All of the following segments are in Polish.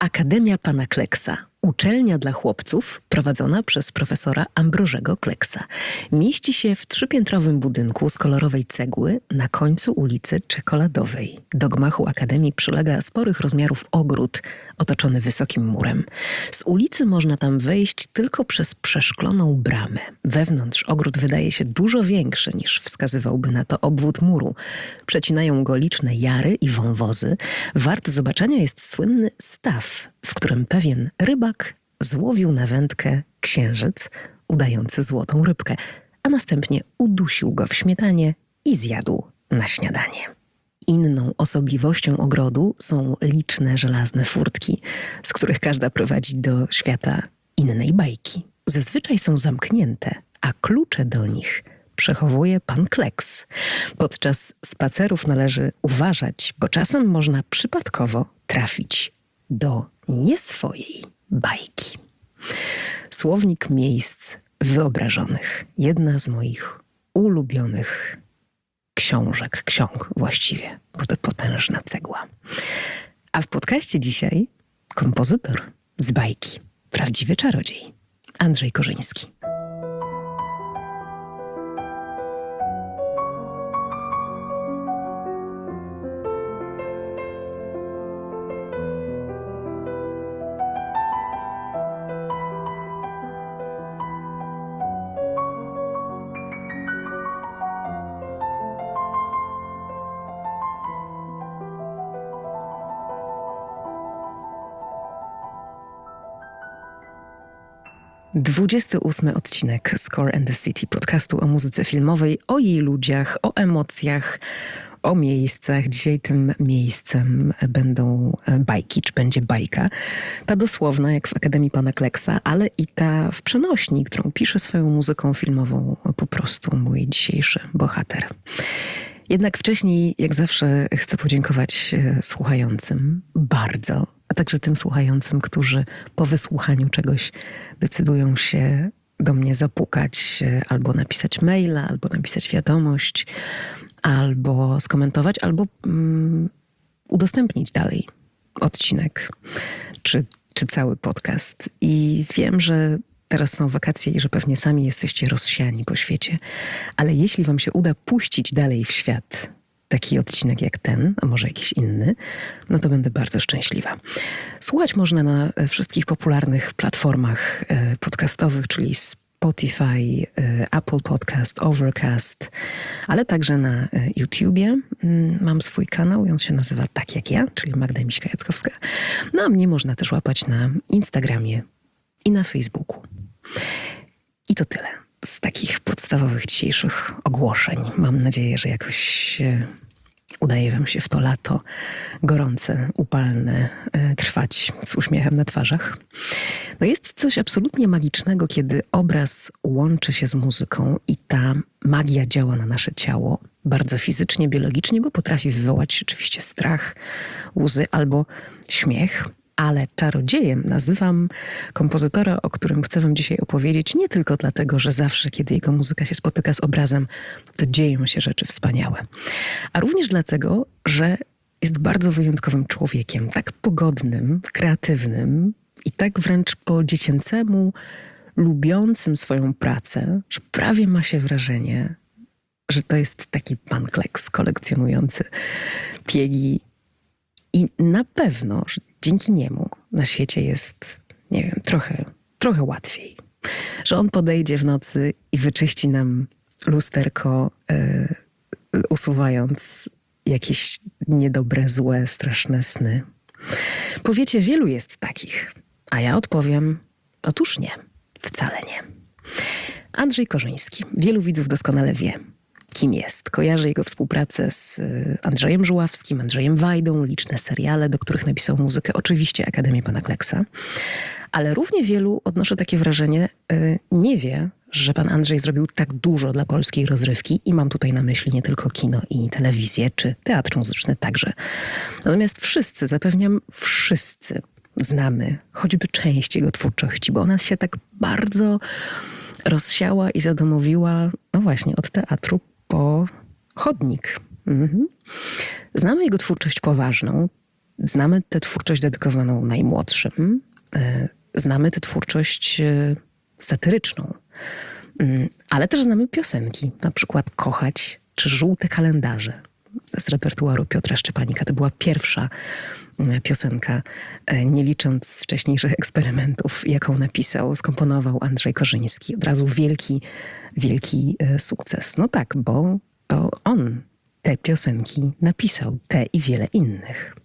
Akademia Pana Kleksa. Uczelnia dla chłopców prowadzona przez profesora Ambrożego Kleksa. Mieści się w trzypiętrowym budynku z kolorowej cegły na końcu ulicy Czekoladowej. Do gmachu Akademii przylega sporych rozmiarów ogród otoczony wysokim murem. Z ulicy można tam wejść tylko przez przeszkloną bramę. Wewnątrz ogród wydaje się dużo większy niż wskazywałby na to obwód muru. Przecinają go liczne jary i wąwozy. Wart zobaczenia jest słynny staw, w którym pewien rybak złowił na wędkę księżyc udający złotą rybkę, a następnie udusił go w śmietanie i zjadł na śniadanie. Inną osobliwością ogrodu są liczne żelazne furtki, z których każda prowadzi do świata innej bajki. Zazwyczaj są zamknięte, a klucze do nich przechowuje pan Kleks. Podczas spacerów należy uważać, bo czasem można przypadkowo trafić do nie swojej bajki. Słownik miejsc wyobrażonych. Jedna z moich ulubionych ksiąg właściwie, bo to potężna cegła. A w podcaście dzisiaj kompozytor z bajki, prawdziwy czarodziej, Andrzej Korzyński. Dwudziesty 28 odcinek Score and the City, podcastu o muzyce filmowej, o jej ludziach, o emocjach, o miejscach. Dzisiaj tym miejscem będą bajki, czy będzie bajka. Ta dosłowna, jak w Akademii Pana Kleksa, ale i ta w przenośni, którą pisze swoją muzyką filmową po prostu mój dzisiejszy bohater. Jednak wcześniej, jak zawsze, chcę podziękować słuchającym bardzo, a także tym słuchającym, którzy po wysłuchaniu czegoś decydują się do mnie zapukać, albo napisać maila, albo napisać wiadomość, albo skomentować, albo udostępnić dalej odcinek, czy cały podcast. I wiem, że teraz są wakacje i że pewnie sami jesteście rozsiani po świecie, ale jeśli wam się uda puścić dalej w świat taki odcinek jak ten, a może jakiś inny, no to będę bardzo szczęśliwa. Słuchać można na wszystkich popularnych platformach podcastowych, czyli Spotify, Apple Podcast, Overcast, ale także na YouTubie. Mam swój kanał i on się nazywa Tak Jak Ja, czyli Magda Miśka-Jackowska. No a mnie można też łapać na Instagramie i na Facebooku. I to tyle z takich podstawowych dzisiejszych ogłoszeń. Mam nadzieję, że jakoś udaje wam się w to lato gorące, upalne trwać z uśmiechem na twarzach. No jest coś absolutnie magicznego, kiedy obraz łączy się z muzyką i ta magia działa na nasze ciało bardzo fizycznie, biologicznie, bo potrafi wywołać oczywiście strach, łzy albo śmiech. Ale czarodziejem nazywam kompozytora, o którym chcę wam dzisiaj opowiedzieć, nie tylko dlatego, że zawsze, kiedy jego muzyka się spotyka z obrazem, to dzieją się rzeczy wspaniałe. A również dlatego, że jest bardzo wyjątkowym człowiekiem, tak pogodnym, kreatywnym i tak wręcz po dziecięcemu, lubiącym swoją pracę, że prawie ma się wrażenie, że to jest taki pan Kleks kolekcjonujący piegi. I na pewno, że dzięki niemu na świecie jest, nie wiem, trochę łatwiej. Że on podejdzie w nocy i wyczyści nam lusterko, usuwając jakieś niedobre, złe, straszne sny. Powiecie, wielu jest takich, a ja odpowiem, otóż nie, wcale nie. Andrzej Korzyński. Wielu widzów doskonale wie, kim jest. Kojarzy jego współpracę z Andrzejem Żuławskim, Andrzejem Wajdą, liczne seriale, do których napisał muzykę, oczywiście Akademię Pana Kleksa. Ale równie wielu, odnoszę takie wrażenie, nie wie, że pan Andrzej zrobił tak dużo dla polskiej rozrywki i mam tutaj na myśli nie tylko kino i telewizję, czy teatr muzyczny także. Natomiast wszyscy, zapewniam, wszyscy znamy choćby część jego twórczości, bo ona się tak bardzo rozsiała i zadomowiła, no właśnie, od teatru po chodnik. Znamy jego twórczość poważną, znamy tę twórczość dedykowaną najmłodszym, znamy tę twórczość satyryczną, ale też znamy piosenki, na przykład Kochać czy Żółte kalendarze z repertuaru Piotra Szczepanika. To była pierwsza piosenka, nie licząc wcześniejszych eksperymentów, jaką napisał, skomponował Andrzej Korzyński. Od razu wielki, wielki sukces. No tak, bo to on te piosenki napisał, te i wiele innych.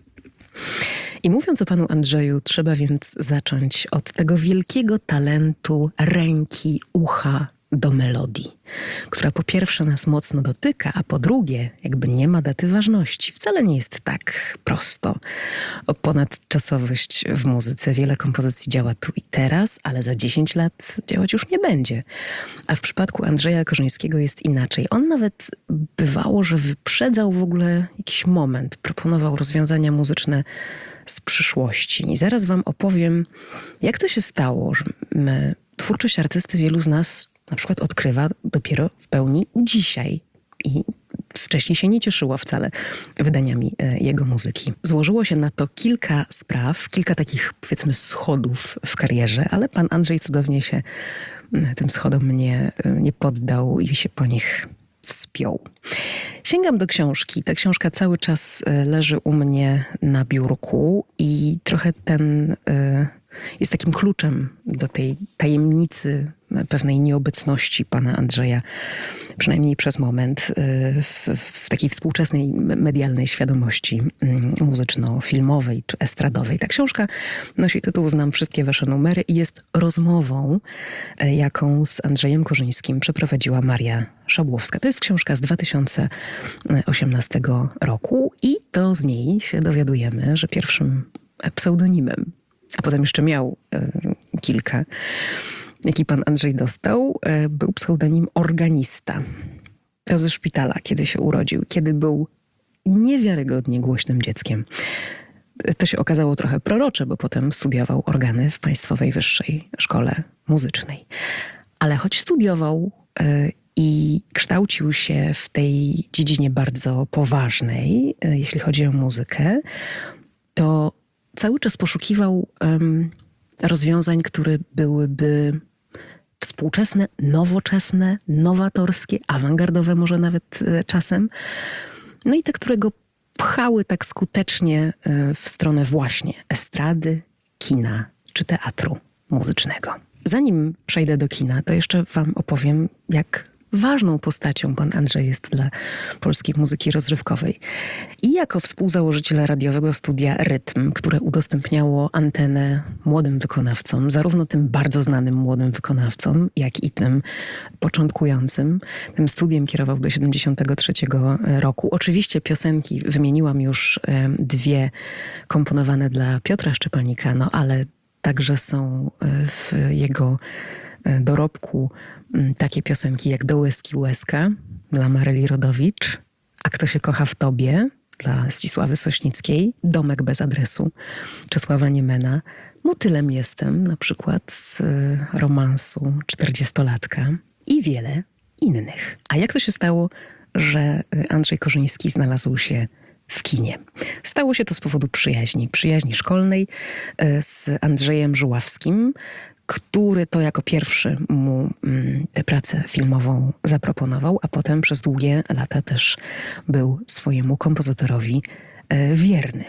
I mówiąc o panu Andrzeju, trzeba więc zacząć od tego wielkiego talentu ręki, ucha do melodii, która po pierwsze nas mocno dotyka, a po drugie jakby nie ma daty ważności. Wcale nie jest tak prosto o ponadczasowość w muzyce. Wiele kompozycji działa tu i teraz, ale za 10 lat działać już nie będzie. A w przypadku Andrzeja Korzyńskiego jest inaczej. On nawet bywało, że wyprzedzał w ogóle jakiś moment, proponował rozwiązania muzyczne z przyszłości. I zaraz wam opowiem, jak to się stało, że twórczość artysty wielu z nas na przykład odkrywa dopiero w pełni dzisiaj i wcześniej się nie cieszyła wcale wydaniami jego muzyki. Złożyło się na to kilka spraw, kilka takich, powiedzmy, schodów w karierze, ale pan Andrzej cudownie się tym schodom nie poddał i się po nich wspiął. Sięgam do książki. Ta książka cały czas leży u mnie na biurku i trochę jest takim kluczem do tej tajemnicy pewnej nieobecności pana Andrzeja, przynajmniej przez moment, w takiej współczesnej medialnej świadomości muzyczno-filmowej czy estradowej. Ta książka nosi tytuł Znam wszystkie wasze numery i jest rozmową, jaką z Andrzejem Korzyńskim przeprowadziła Maria Szabłowska. To jest książka z 2018 roku i to z niej się dowiadujemy, że pierwszym pseudonimem, a potem jeszcze miał kilka, jaki pan Andrzej dostał, był pseudonim Organista. To ze szpitala, kiedy się urodził, kiedy był niewiarygodnie głośnym dzieckiem. To się okazało trochę prorocze, bo potem studiował organy w Państwowej Wyższej Szkole Muzycznej. Ale choć studiował i kształcił się w tej dziedzinie bardzo poważnej, jeśli chodzi o muzykę, to cały czas poszukiwał rozwiązań, które byłyby współczesne, nowoczesne, nowatorskie, awangardowe może nawet czasem. No i te, które go pchały tak skutecznie w stronę właśnie estrady, kina czy teatru muzycznego. Zanim przejdę do kina, to jeszcze wam opowiem, jak ważną postacią pan Andrzej jest dla polskiej muzyki rozrywkowej. I jako współzałożyciel radiowego studia Rytm, które udostępniało antenę młodym wykonawcom, zarówno tym bardzo znanym młodym wykonawcom, jak i tym początkującym. Tym studiem kierował do 73 roku. Oczywiście piosenki, wymieniłam już dwie komponowane dla Piotra Szczepanika, no ale także są w jego dorobku takie piosenki jak Do łezki łezka dla Maryli Rodowicz, A kto się kocha w tobie dla Zdzisławy Sośnickiej, Domek bez adresu Czesława Niemena, Motylem jestem na przykład z romansu 40-latka i wiele innych. A jak to się stało, że Andrzej Korzyński znalazł się w kinie? Stało się to z powodu przyjaźni szkolnej z Andrzejem Żuławskim, który to jako pierwszy mu tę pracę filmową zaproponował, a potem przez długie lata też był swojemu kompozytorowi wierny.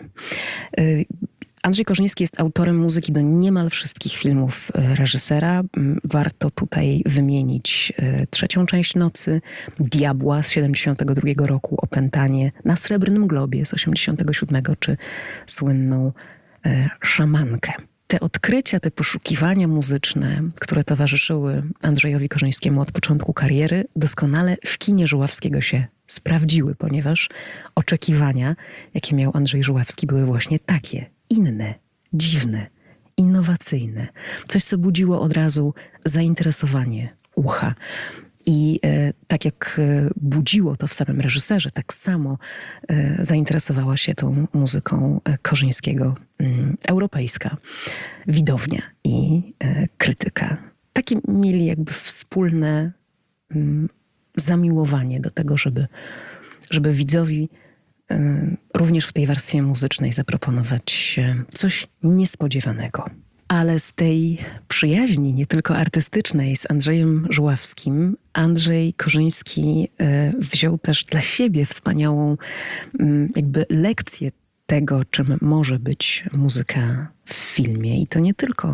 Andrzej Korzyński jest autorem muzyki do niemal wszystkich filmów reżysera. Warto tutaj wymienić Trzecią część Nocy, Diabła z 72 roku, Opętanie, Na Srebrnym Globie z 87, czy słynną Szamankę. Te odkrycia, te poszukiwania muzyczne, które towarzyszyły Andrzejowi Korzyńskiemu od początku kariery, doskonale w kinie Żuławskiego się sprawdziły, ponieważ oczekiwania, jakie miał Andrzej Żuławski, były właśnie takie, inne, dziwne, innowacyjne. Coś, co budziło od razu zainteresowanie ucha. I tak jak budziło to w samym reżyserze, tak samo zainteresowała się tą muzyką Korzyńskiego europejska widownia i krytyka. Takie mieli jakby wspólne zamiłowanie do tego, żeby widzowi również w tej warstwie muzycznej zaproponować coś niespodziewanego. Ale z tej przyjaźni, nie tylko artystycznej, z Andrzejem Żuławskim, Andrzej Korzyński wziął też dla siebie wspaniałą jakby lekcję tego, czym może być muzyka w filmie. I to nie tylko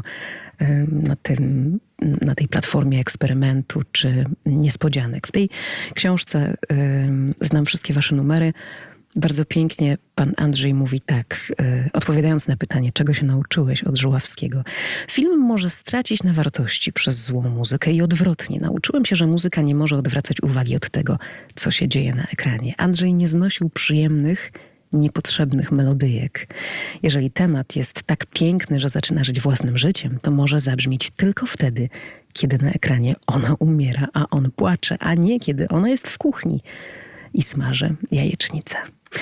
na tej platformie eksperymentu czy niespodzianek. W tej książce znam wszystkie wasze numery. Bardzo pięknie pan Andrzej mówi tak, odpowiadając na pytanie, czego się nauczyłeś od Żuławskiego. Film może stracić na wartości przez złą muzykę i odwrotnie. Nauczyłem się, że muzyka nie może odwracać uwagi od tego, co się dzieje na ekranie. Andrzej nie znosił przyjemnych, niepotrzebnych melodyjek. Jeżeli temat jest tak piękny, że zaczyna żyć własnym życiem, to może zabrzmieć tylko wtedy, kiedy na ekranie ona umiera, a on płacze, a nie kiedy ona jest w kuchni i smaży jajecznicę.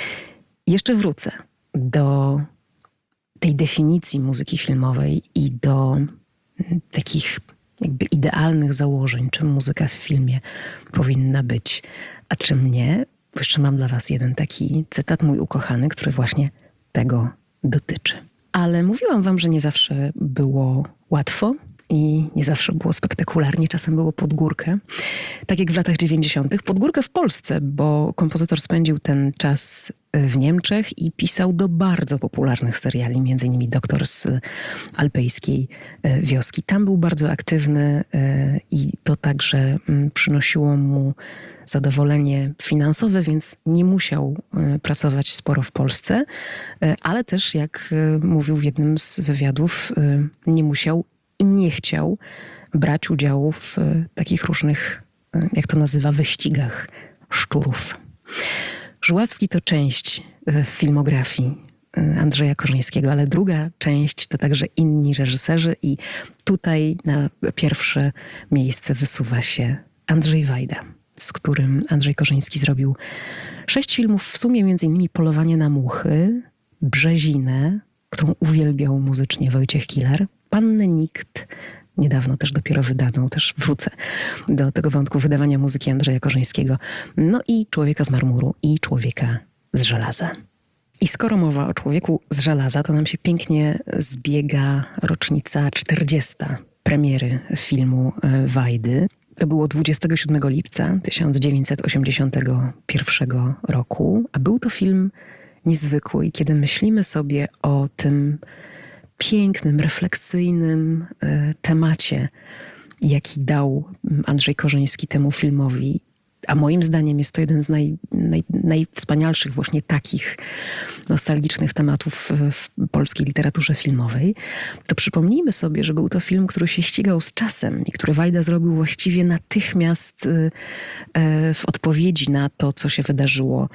Jeszcze wrócę do tej definicji muzyki filmowej i do takich jakby idealnych założeń, czym muzyka w filmie powinna być, a czym nie. Jeszcze mam dla was jeden taki cytat, mój ukochany, który właśnie tego dotyczy. Ale mówiłam wam, że nie zawsze było łatwo i nie zawsze było spektakularnie, czasem było pod górkę. Tak jak w latach 90. pod górkę w Polsce, bo kompozytor spędził ten czas w Niemczech i pisał do bardzo popularnych seriali, między innymi Doktor z alpejskiej wioski. Tam był bardzo aktywny i to także przynosiło mu zadowolenie finansowe, więc nie musiał pracować sporo w Polsce, ale też, jak mówił w jednym z wywiadów, nie musiał i nie chciał brać udziału w takich różnych, jak to nazywa, wyścigach szczurów. Żuławski to część filmografii Andrzeja Korzyńskiego, ale druga część to także inni reżyserzy i tutaj na pierwsze miejsce wysuwa się Andrzej Wajda, z którym Andrzej Korzyński zrobił 6 filmów, w sumie między innymi Polowanie na muchy, Brzezinę, którą uwielbiał muzycznie Wojciech Kilar, Pannę Nikt, niedawno też dopiero wydaną, też wrócę do tego wątku wydawania muzyki Andrzeja Korzyńskiego, no i Człowieka z marmuru i Człowieka z żelaza. I skoro mowa o Człowieku z żelaza, to nam się pięknie zbiega rocznica 40. premiery filmu Wajdy. To było 27 lipca 1981 roku, a był to film niezwykły. I kiedy myślimy sobie o tym pięknym, refleksyjnym temacie, jaki dał Andrzej Korzyński temu filmowi, a moim zdaniem jest to jeden z najwspanialszych właśnie takich nostalgicznych tematów w polskiej literaturze filmowej, to przypomnijmy sobie, że był to film, który się ścigał z czasem i który Wajda zrobił właściwie natychmiast w odpowiedzi na to, co się wydarzyło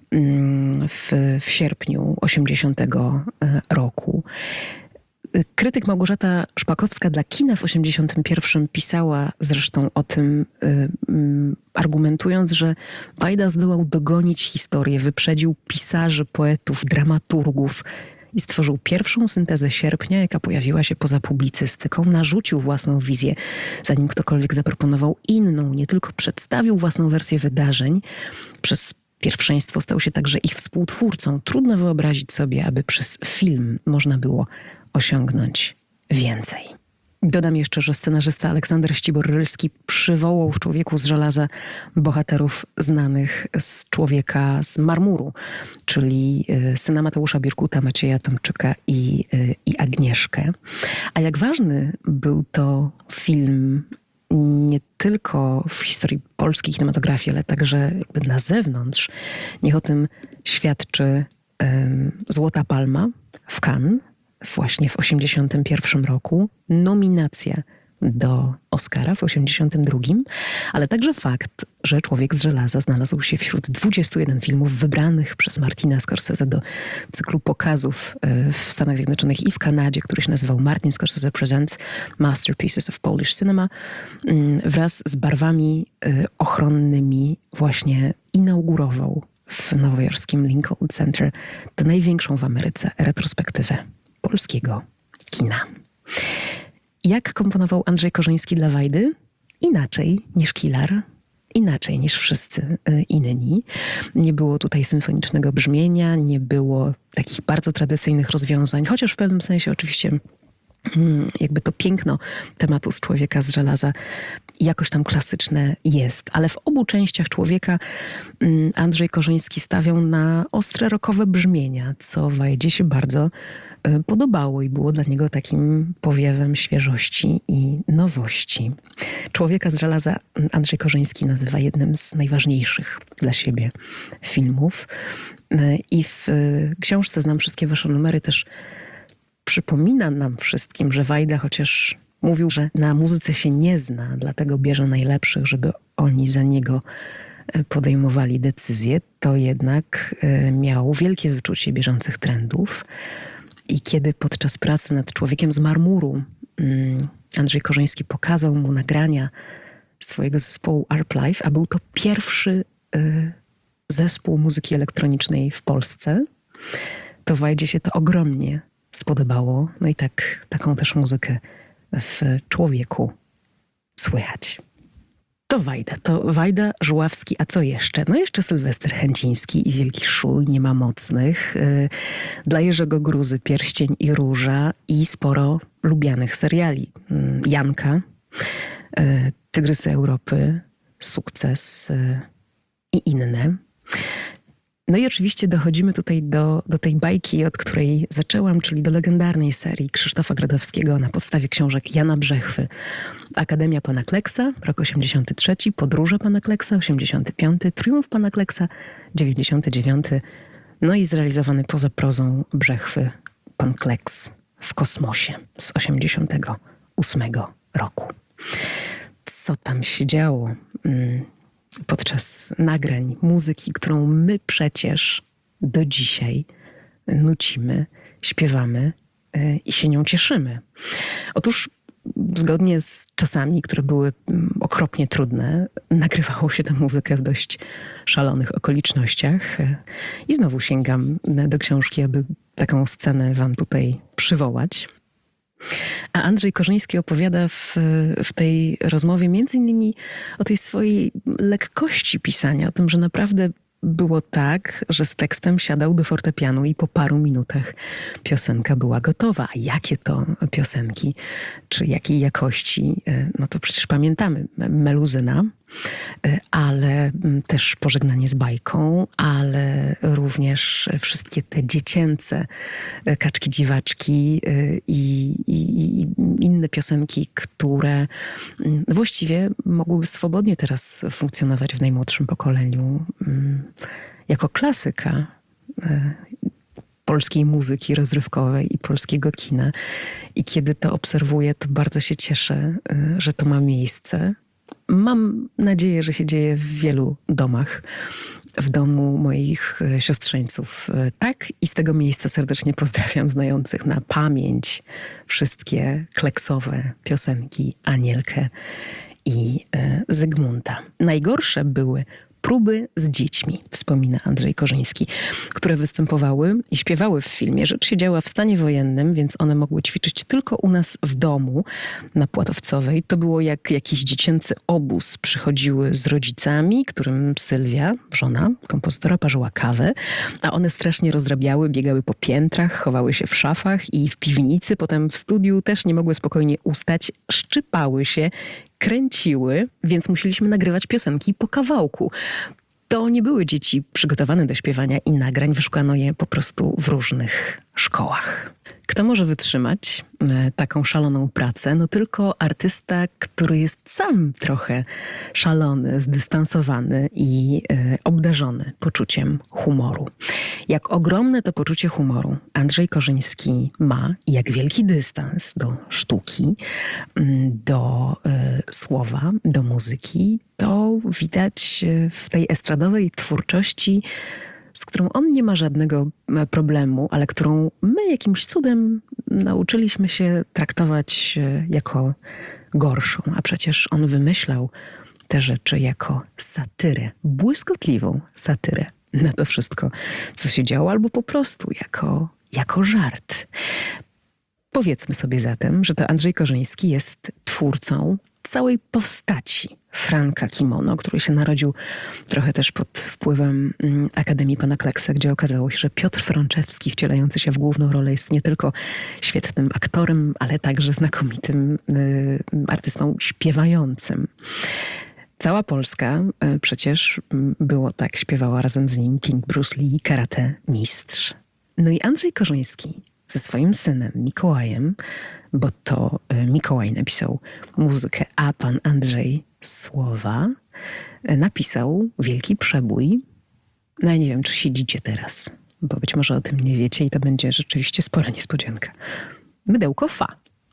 w sierpniu 80 roku. Krytyk Małgorzata Szpakowska dla Kina w 81 pisała zresztą o tym, argumentując, że Wajda zdołał dogonić historię, wyprzedził pisarzy, poetów, dramaturgów i stworzył pierwszą syntezę sierpnia, jaka pojawiła się poza publicystyką, narzucił własną wizję, zanim ktokolwiek zaproponował inną, nie tylko przedstawił własną wersję wydarzeń, przez pierwszeństwo stał się także ich współtwórcą. Trudno wyobrazić sobie, aby przez film można było osiągnąć więcej. Dodam jeszcze, że scenarzysta Aleksander Ścibor-Rylski przywołał w Człowieku z żelaza bohaterów znanych z Człowieka z marmuru, czyli syna Mateusza Birkuta, Macieja Tomczyka i Agnieszkę. A jak ważny był to film nie tylko w historii polskiej kinematografii, ale także jakby na zewnątrz, niech o tym świadczy Złota Palma w Cannes, właśnie w 1981 roku, nominacja do Oscara w 1982, ale także fakt, że Człowiek z żelaza znalazł się wśród 21 filmów wybranych przez Martina Scorsese do cyklu pokazów w Stanach Zjednoczonych i w Kanadzie, który się nazywał Martin Scorsese Presents Masterpieces of Polish Cinema, wraz z barwami ochronnymi właśnie inaugurował w nowojorskim Lincoln Center tę największą w Ameryce retrospektywę polskiego kina. Jak komponował Andrzej Korzyński dla Wajdy? Inaczej niż Kilar. inaczej niż wszyscy inni. Nie było tutaj symfonicznego brzmienia, nie było takich bardzo tradycyjnych rozwiązań, chociaż w pewnym sensie oczywiście jakby to piękno tematu z Człowieka z żelaza jakoś tam klasyczne jest. Ale w obu częściach Człowieka Andrzej Korzyński stawiał na ostre rockowe brzmienia, co Wajdzie się bardzo podobało i było dla niego takim powiewem świeżości i nowości. Człowieka z żelaza Andrzej Korzyński nazywa jednym z najważniejszych dla siebie filmów. I w książce Znam wszystkie wasze numery też przypomina nam wszystkim, że Wajda chociaż mówił, że na muzyce się nie zna, dlatego bierze najlepszych, żeby oni za niego podejmowali decyzje, to jednak miał wielkie wyczucie bieżących trendów. I kiedy podczas pracy nad Człowiekiem z marmuru Andrzej Korzyński pokazał mu nagrania swojego zespołu Arp Live, a był to pierwszy zespół muzyki elektronicznej w Polsce, to Wajdzie się to ogromnie spodobało. No i taką też muzykę w Człowieku słychać. To Wajda, Żuławski, a co jeszcze? No jeszcze Sylwester Chęciński i Wielki Szuj, Nie ma mocnych. Dla Jerzego Gruzy Pierścień i Róża i sporo lubianych seriali. Janka, Tygrysy Europy, Sukces i inne. No i oczywiście dochodzimy tutaj do tej bajki, od której zaczęłam, czyli do legendarnej serii Krzysztofa Gradowskiego na podstawie książek Jana Brzechwy. Akademia Pana Kleksa, rok 83, Podróże Pana Kleksa, 85, Triumf Pana Kleksa, 99, no i zrealizowany poza prozą Brzechwy Pan Kleks w kosmosie z 88 roku. Co tam się działo podczas nagrań muzyki, którą my przecież do dzisiaj nucimy, śpiewamy i się nią cieszymy. Otóż zgodnie z czasami, które były okropnie trudne, nagrywało się tę muzykę w dość szalonych okolicznościach. I znowu sięgam do książki, aby taką scenę wam tutaj przywołać. A Andrzej Korzyński opowiada w tej rozmowie między innymi o tej swojej lekkości pisania, o tym, że naprawdę było tak, że z tekstem siadał do fortepianu i po paru minutach piosenka była gotowa. A jakie to piosenki, czy jakiej jakości, no to przecież pamiętamy. Meluzyna, ale też Pożegnanie z bajką, ale również wszystkie te dziecięce Kaczki Dziwaczki i inne piosenki, które właściwie mogłyby swobodnie teraz funkcjonować w najmłodszym pokoleniu jako klasyka polskiej muzyki rozrywkowej i polskiego kina. I kiedy to obserwuję, to bardzo się cieszę, że to ma miejsce. Mam nadzieję, że się dzieje w wielu domach. W domu moich siostrzeńców tak. I z tego miejsca serdecznie pozdrawiam znających na pamięć wszystkie kleksowe piosenki Anielkę i Zygmunta. Najgorsze były próby z dziećmi, wspomina Andrzej Korzyński, które występowały i śpiewały w filmie. Rzecz się działa w stanie wojennym, więc one mogły ćwiczyć tylko u nas w domu na Płatowcowej. To było jak jakiś dziecięcy obóz. Przychodziły z rodzicami, którym Sylwia, żona kompozytora, parzyła kawę, a one strasznie rozrabiały, biegały po piętrach, chowały się w szafach i w piwnicy. Potem w studiu też nie mogły spokojnie ustać, szczypały się, kręciły, więc musieliśmy nagrywać piosenki po kawałku. To nie były dzieci przygotowane do śpiewania i nagrań, wyszukano je po prostu w różnych szkołach. Kto może wytrzymać taką szaloną pracę? No tylko artysta, który jest sam trochę szalony, zdystansowany i obdarzony poczuciem humoru. Jak ogromne to poczucie humoru Andrzej Korzyński ma i jak wielki dystans do sztuki, do słowa, do muzyki, to widać w tej estradowej twórczości, z którą on nie ma żadnego problemu, ale którą my jakimś cudem nauczyliśmy się traktować jako gorszą. A przecież on wymyślał te rzeczy jako satyrę, błyskotliwą satyrę na to wszystko, co się działo, albo po prostu jako żart. Powiedzmy sobie zatem, że to Andrzej Korzyński jest twórcą całej postaci Franka Kimono, który się narodził trochę też pod wpływem Akademii Pana Kleksa, gdzie okazało się, że Piotr Frączewski, wcielający się w główną rolę, jest nie tylko świetnym aktorem, ale także znakomitym artystą śpiewającym. Cała Polska przecież było tak, śpiewała razem z nim King Bruce Lee, karate mistrz. No i Andrzej Korzyński ze swoim synem Mikołajem, bo to Mikołaj napisał muzykę, a pan Andrzej słowa, napisał wielki przebój. No ja nie wiem, czy siedzicie teraz, bo być może o tym nie wiecie i to będzie rzeczywiście spora niespodzianka. Mydełko Fa.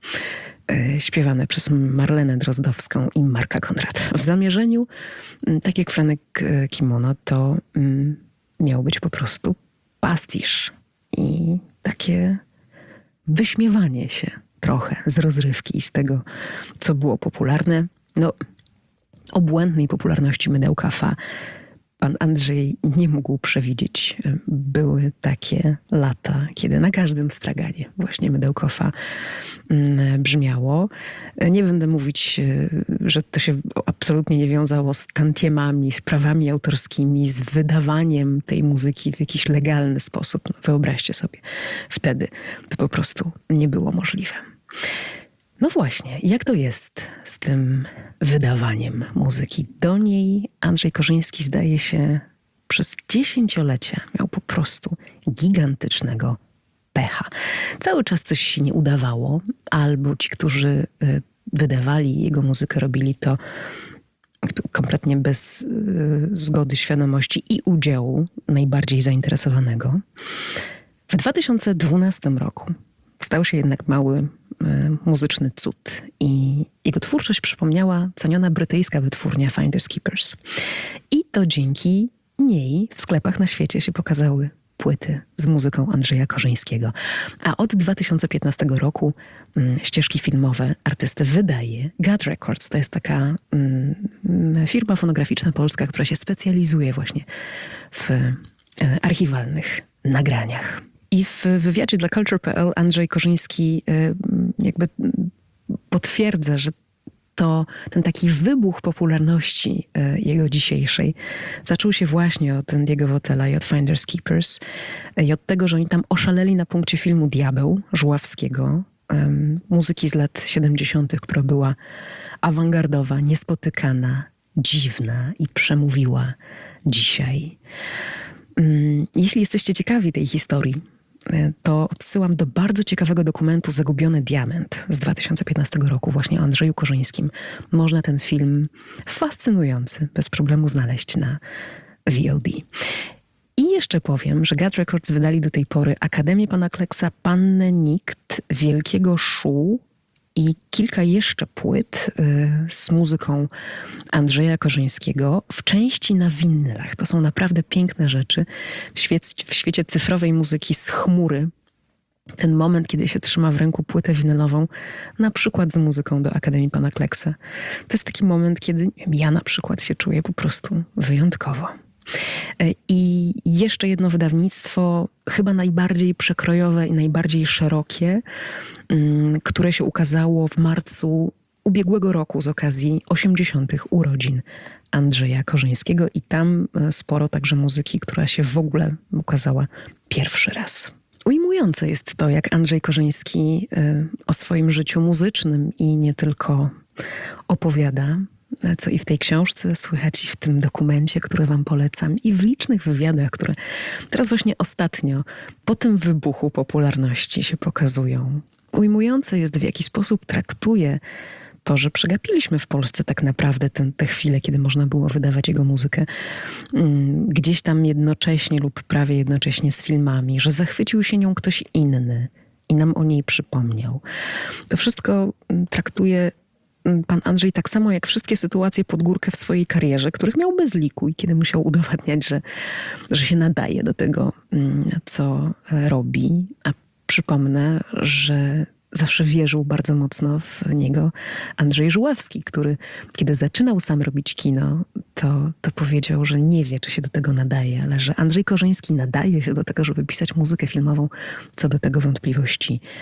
Śpiewane przez Marlenę Drozdowską i Marka Konrada. W zamierzeniu, tak jak Franek Kimono, to miał być po prostu pastisz i takie wyśmiewanie się trochę z rozrywki i z tego, co było popularne. No, obłędnej popularności Mydełka Fa pan Andrzej nie mógł przewidzieć. Były takie lata, kiedy na każdym straganie właśnie Mydełko Fa brzmiało. Nie będę mówić, że to się absolutnie nie wiązało z tantiemami, z prawami autorskimi, z wydawaniem tej muzyki w jakiś legalny sposób. No, wyobraźcie sobie, wtedy to po prostu nie było możliwe. No właśnie, jak to jest z tym wydawaniem muzyki? Do niej Andrzej Korzyński, zdaje się, przez dziesięciolecia miał po prostu gigantycznego pecha. Cały czas coś się nie udawało, albo ci, którzy wydawali jego muzykę, robili to kompletnie bez zgody, świadomości i udziału najbardziej zainteresowanego. W 2012 roku stał się jednak mały muzyczny cud i jego twórczość przypomniała ceniona brytyjska wytwórnia Finders Keepers. I to dzięki niej w sklepach na świecie się pokazały płyty z muzyką Andrzeja Korzyńskiego. A od 2015 roku ścieżki filmowe artysty wydaje God Records. To jest taka firma fonograficzna polska, która się specjalizuje właśnie w archiwalnych nagraniach. I w wywiadzie dla Culture.pl Andrzej Korzyński jakby potwierdza, że ten taki wybuch popularności jego dzisiejszej zaczął się właśnie od Diego Wotela i od Finders Keepers i od tego, że oni tam oszaleli na punkcie filmu Diabeł Żuławskiego, muzyki z lat 70., która była awangardowa, niespotykana, dziwna i przemówiła dzisiaj. Jeśli jesteście ciekawi tej historii, to odsyłam do bardzo ciekawego dokumentu Zagubiony Diament z 2015 roku, właśnie o Andrzeju Korzyńskim. Można ten film fascynujący bez problemu znaleźć na VOD. I jeszcze powiem, że God Records wydali do tej pory Akademię Pana Kleksa, Pannę Nikt, Wielkiego Szu i kilka jeszcze płyt z muzyką Andrzeja Korzyńskiego, w części na winylach. To są naprawdę piękne rzeczy. W świecie cyfrowej muzyki z chmury, ten moment, kiedy się trzyma w ręku płytę winylową, na przykład z muzyką do Akademii Pana Kleksa, to jest taki moment, kiedy ja na przykład się czuję po prostu wyjątkowo. I jeszcze jedno wydawnictwo, chyba najbardziej przekrojowe i najbardziej szerokie, które się ukazało w marcu ubiegłego roku z okazji 80. urodzin Andrzeja Korzyńskiego i tam sporo także muzyki, która się w ogóle ukazała pierwszy raz. Ujmujące jest to, jak Andrzej Korzyński o swoim życiu muzycznym i nie tylko opowiada, co i w tej książce słychać, i w tym dokumencie, który wam polecam, i w licznych wywiadach, które teraz właśnie ostatnio po tym wybuchu popularności się pokazują. Ujmujące jest, w jaki sposób traktuje to, że przegapiliśmy w Polsce tak naprawdę te chwile, kiedy można było wydawać jego muzykę gdzieś tam jednocześnie lub prawie jednocześnie z filmami, że zachwycił się nią ktoś inny i nam o niej przypomniał. To wszystko traktuje pan Andrzej tak samo jak wszystkie sytuacje pod górkę w swojej karierze, których miał bez liku i kiedy musiał udowadniać, że się nadaje do tego, co robi. A przypomnę, że zawsze wierzył bardzo mocno w niego Andrzej Żuławski, który kiedy zaczynał sam robić kino, to powiedział, że nie wie, czy się do tego nadaje, ale że Andrzej Korzyński nadaje się do tego, żeby pisać muzykę filmową, co do tego wątpliwości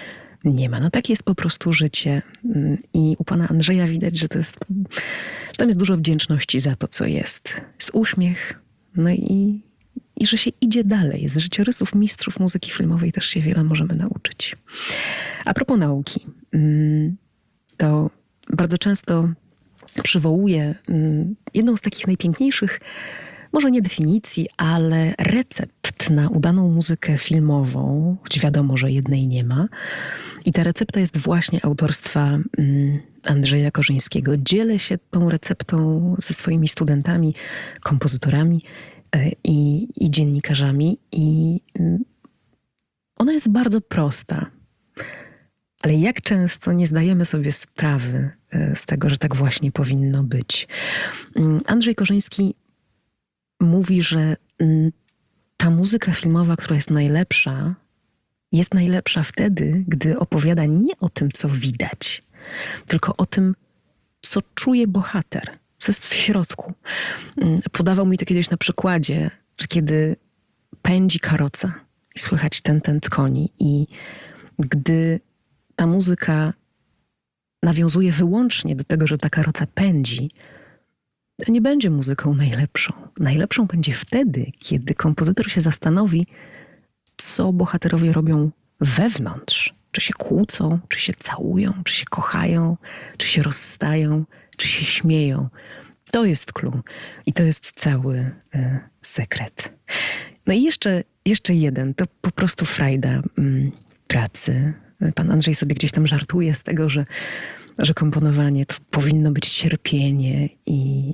nie ma. No takie jest po prostu życie. I u pana Andrzeja widać, że że tam jest dużo wdzięczności za to, co jest. Jest uśmiech, no i że się idzie dalej. Z życiorysów mistrzów muzyki filmowej też się wiele możemy nauczyć. A propos nauki, to bardzo często przywołuję jedną z takich najpiękniejszych, może nie definicji, ale recept na udaną muzykę filmową, choć wiadomo, że jednej nie ma. I ta recepta jest właśnie autorstwa Andrzeja Korzyńskiego. Dzielę się tą receptą ze swoimi studentami, kompozytorami i dziennikarzami. I ona jest bardzo prosta. Ale jak często nie zdajemy sobie sprawy z tego, że tak właśnie powinno być. Andrzej Korzyński mówi, że ta muzyka filmowa, która jest najlepsza wtedy, gdy opowiada nie o tym, co widać, tylko o tym, co czuje bohater, co jest w środku. Podawał mi to kiedyś na przykładzie, że kiedy pędzi karoca i słychać ten koni i gdy ta muzyka nawiązuje wyłącznie do tego, że ta karoca pędzi, to nie będzie muzyką najlepszą. Najlepszą będzie wtedy, kiedy kompozytor się zastanowi, co bohaterowie robią wewnątrz. Czy się kłócą, czy się całują, czy się kochają, czy się rozstają, czy się śmieją. To jest clue i to jest cały sekret. No i jeszcze jeden, to po prostu frajda pracy. Pan Andrzej sobie gdzieś tam żartuje z tego, że komponowanie to powinno być cierpienie i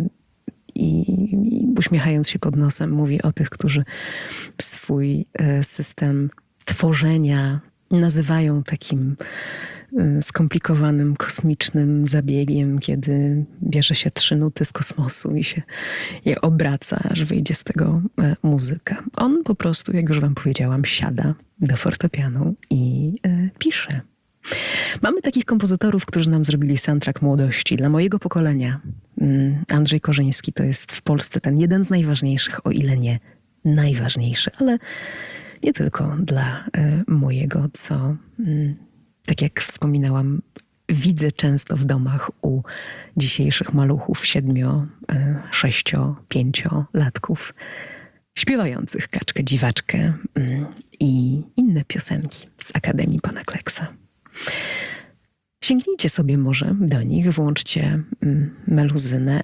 uśmiechając się pod nosem mówi o tych, którzy swój system tworzenia nazywają takim skomplikowanym, kosmicznym zabiegiem, kiedy bierze się 3 nuty z kosmosu i się je obraca, aż wyjdzie z tego muzyka. On po prostu, jak już wam powiedziałam, siada do fortepianu i pisze. Mamy takich kompozytorów, którzy nam zrobili soundtrack młodości. Dla mojego pokolenia Andrzej Korzyński to jest w Polsce ten jeden z najważniejszych, o ile nie najważniejszy, ale nie tylko dla mojego, co tak jak wspominałam, widzę często w domach u dzisiejszych maluchów 7, 6, 5-latków śpiewających Kaczkę Dziwaczkę i inne piosenki z Akademii Pana Kleksa. Sięgnijcie sobie może do nich, włączcie Meluzynę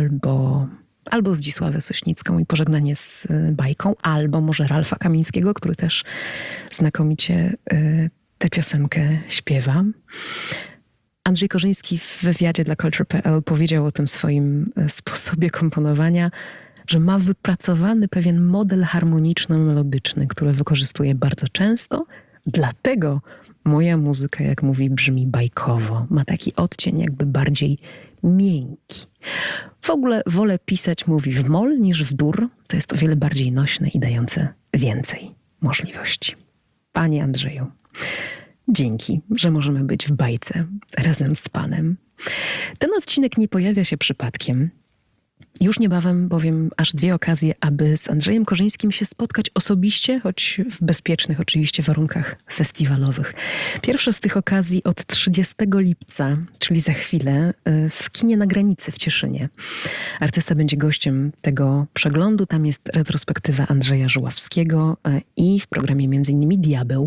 albo Zdzisławę Sośnicką i Pożegnanie z bajką, albo może Ralfa Kamińskiego, który też znakomicie tę piosenkę śpiewa. Andrzej Korzyński w wywiadzie dla Culture.pl powiedział o tym swoim sposobie komponowania, że ma wypracowany pewien model harmoniczno-melodyczny, który wykorzystuje bardzo często. Dlatego moja muzyka, jak mówi, brzmi bajkowo. Ma taki odcień jakby bardziej miękki. W ogóle wolę pisać, mówi, w moll niż w dur. To jest o wiele bardziej nośne i dające więcej możliwości. Panie Andrzeju, dzięki, że możemy być w bajce razem z Panem. Ten odcinek nie pojawia się przypadkiem. Już niebawem bowiem aż 2 okazje, aby z Andrzejem Korzyńskim się spotkać osobiście, choć w bezpiecznych oczywiście warunkach festiwalowych. Pierwsza z tych okazji od 30 lipca, czyli za chwilę, w kinie Na Granicy w Cieszynie. Artysta będzie gościem tego przeglądu. Tam jest retrospektywa Andrzeja Żuławskiego i w programie m.in. Diabeł,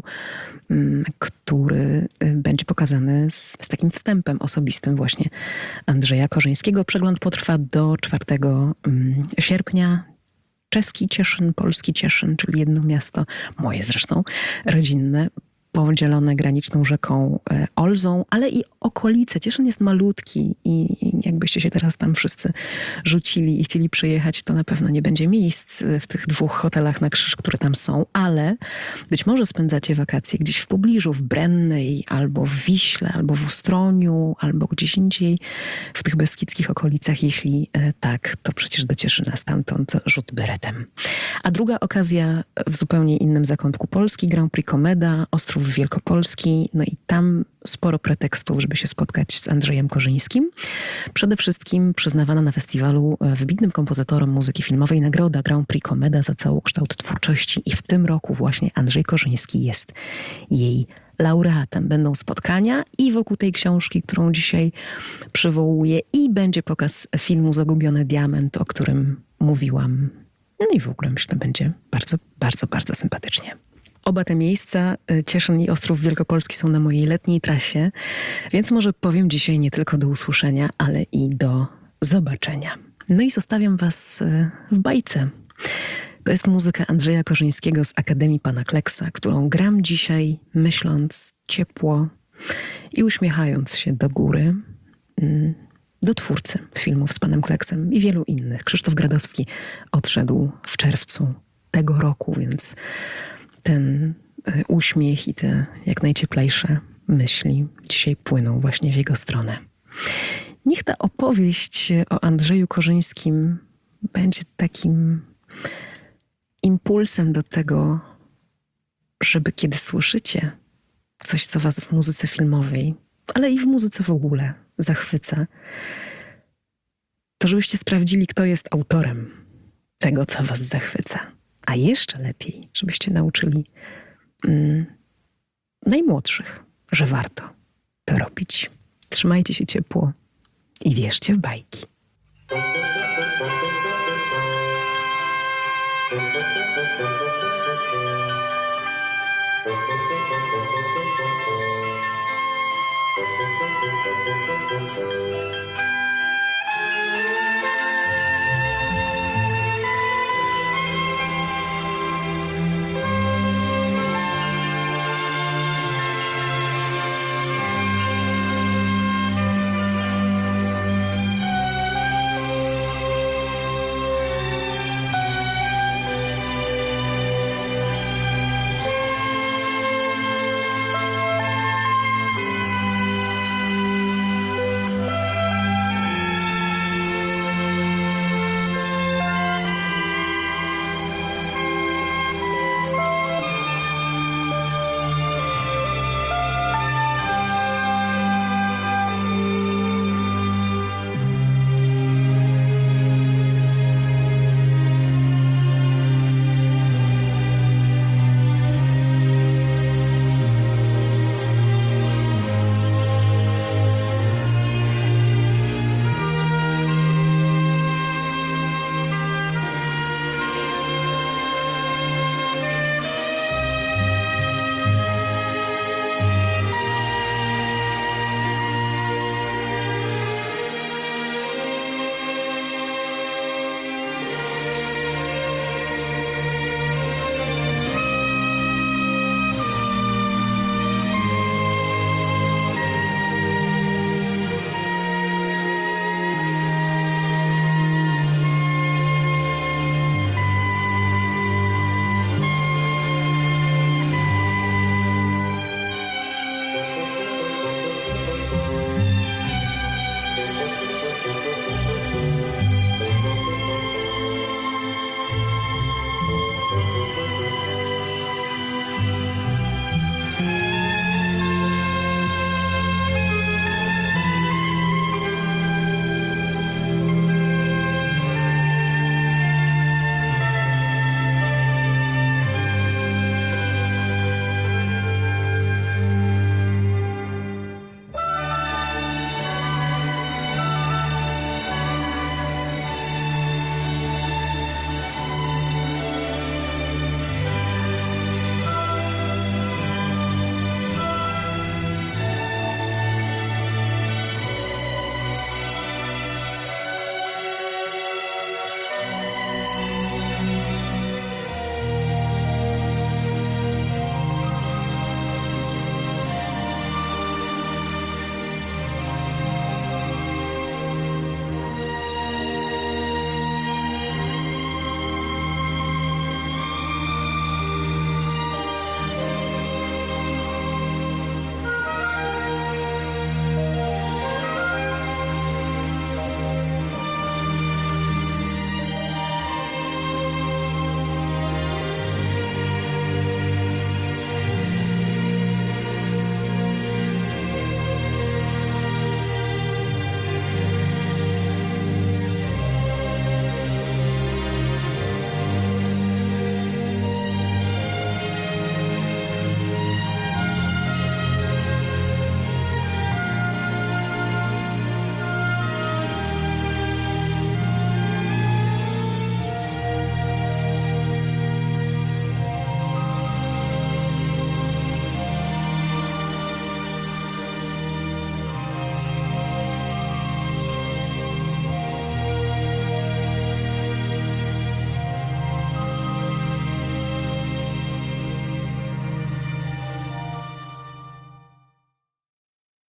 który będzie pokazany z takim wstępem osobistym właśnie Andrzeja Korzyńskiego. Przegląd potrwa do 4 sierpnia. Czeski Cieszyn, polski Cieszyn, czyli jedno miasto, moje zresztą, rodzinne, podzielone graniczną rzeką Olzą, ale i okolice. Cieszyn jest malutki i jakbyście się teraz tam wszyscy rzucili i chcieli przyjechać, to na pewno nie będzie miejsc w tych 2 hotelach na krzyż, które tam są, ale być może spędzacie wakacje gdzieś w pobliżu, w Brennej, albo w Wiśle, albo w Ustroniu, albo gdzieś indziej w tych beskidzkich okolicach. Jeśli tak, to przecież do Cieszyna stamtąd rzut beretem. A druga okazja w zupełnie innym zakątku Polski, Grand Prix Komeda, Ostrów Wielkopolski, no i tam sporo pretekstów, żeby się spotkać z Andrzejem Korzyńskim. Przede wszystkim przyznawana na festiwalu wybitnym kompozytorom muzyki filmowej nagroda Grand Prix Komeda za całokształt twórczości i w tym roku właśnie Andrzej Korzyński jest jej laureatem. Będą spotkania i wokół tej książki, którą dzisiaj przywołuję, i będzie pokaz filmu Zagubiony Diament, o którym mówiłam. No i w ogóle myślę, będzie bardzo, bardzo, bardzo sympatycznie. Oba te miejsca, Cieszyn i Ostrów Wielkopolski, są na mojej letniej trasie, więc może powiem dzisiaj nie tylko do usłyszenia, ale i do zobaczenia. No i zostawiam was w bajce. To jest muzyka Andrzeja Korzyńskiego z Akademii Pana Kleksa, którą gram dzisiaj, myśląc ciepło i uśmiechając się do góry, do twórcy filmów z Panem Kleksem i wielu innych. Krzysztof Gradowski odszedł w czerwcu tego roku, więc ten uśmiech i te jak najcieplejsze myśli dzisiaj płyną właśnie w jego stronę. Niech ta opowieść o Andrzeju Korzyńskim będzie takim impulsem do tego, żeby kiedy słyszycie coś, co was w muzyce filmowej, ale i w muzyce w ogóle zachwyca, to żebyście sprawdzili, kto jest autorem tego, co was zachwyca. A jeszcze lepiej, żebyście nauczyli najmłodszych, że warto to robić. Trzymajcie się ciepło i wierzcie w bajki.